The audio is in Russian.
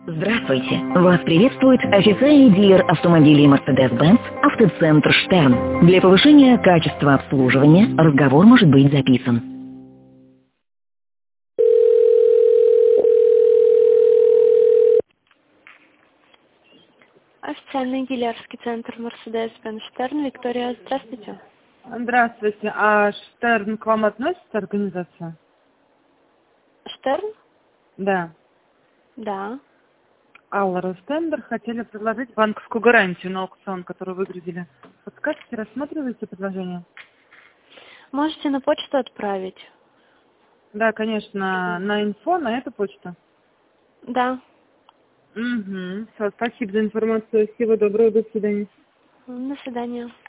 Здравствуйте! Вас приветствует официальный дилер автомобилей Mercedes-Benz «Автоцентр Штерн». Для повышения качества обслуживания разговор может быть записан. Официальный дилерский центр Mercedes-Benz Штерн. Виктория, здравствуйте. Здравствуйте. А Штерн к вам относится организация? Штерн? Да. Да. Алла Ростендер хотели предложить банковскую гарантию на аукцион, который выгрузили. Подскажите, рассматриваете предложение? Можете на почту отправить? Да, конечно, на инфо, на эту почту. Да. Угу. Все, спасибо за информацию. Всего доброго, до свидания. До свидания.